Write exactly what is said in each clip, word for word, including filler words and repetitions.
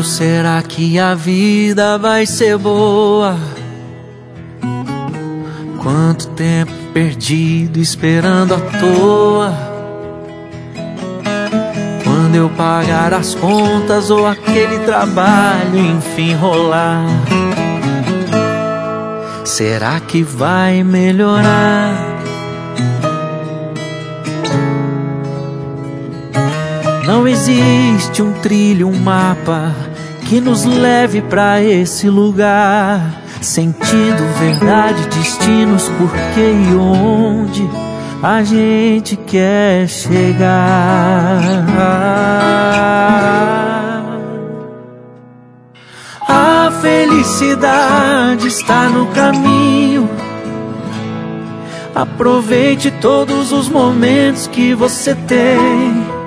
será que a vida vai ser boa? Quanto tempo perdido esperando à toa. Quando eu pagar as contas ou aquele trabalho enfim rolar, será que vai melhorar? Não existe um trilho, um mapa que nos leve pra esse lugar. Sentido, verdade, destinos, porquê e onde a gente quer chegar. A felicidade está no caminho. Aproveite todos os momentos que você tem.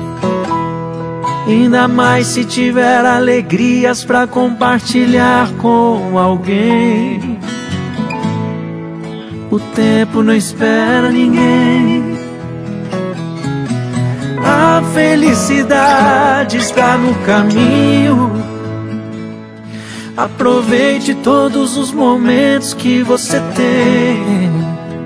Ainda mais se tiver alegrias pra compartilhar com alguém. O tempo não espera ninguém. A felicidade está no caminho. Aproveite todos os momentos que você tem.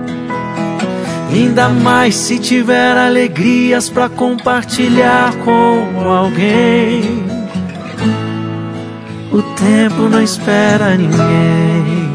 Ainda mais se tiver alegrias pra compartilhar com alguém. O tempo não espera ninguém.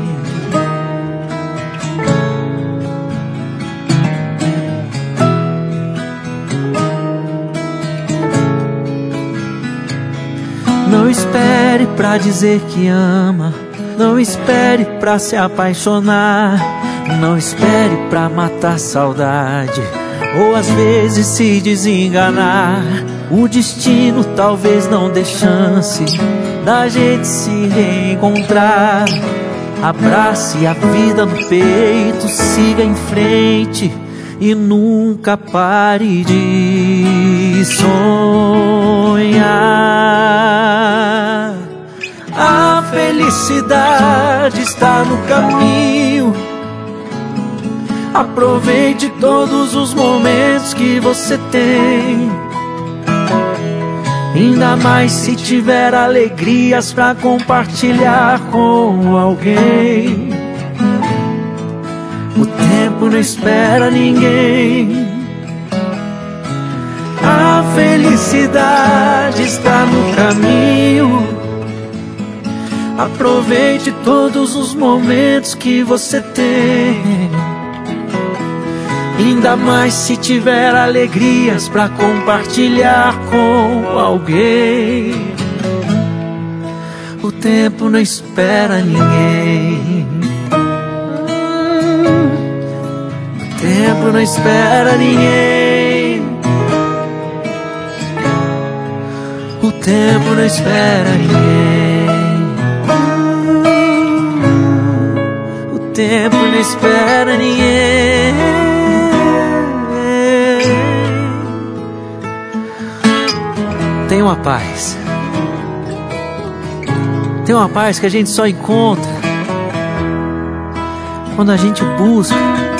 Não espere pra dizer que ama. Não espere pra se apaixonar. Não espere pra matar saudade, ou às vezes se desenganar. O destino talvez não dê chance da gente se reencontrar. Abrace a vida no peito, siga em frente e nunca pare de sonhar. A felicidade está no caminho. Aproveite todos os momentos que você tem. Ainda mais se tiver alegrias pra compartilhar com alguém. O tempo não espera ninguém. A felicidade está no caminho. Aproveite todos os momentos que você tem. Ainda mais se tiver alegrias pra compartilhar com alguém. O tempo não espera ninguém. O tempo não espera ninguém. O tempo não espera ninguém. O tempo não espera ninguém. Tem uma paz. Tem uma paz que a gente só encontra quando a gente busca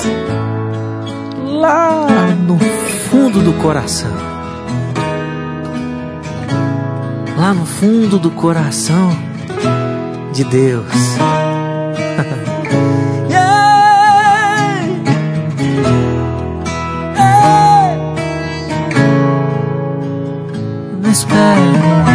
lá no fundo do coração. Lá no fundo do coração de Deus. Espera.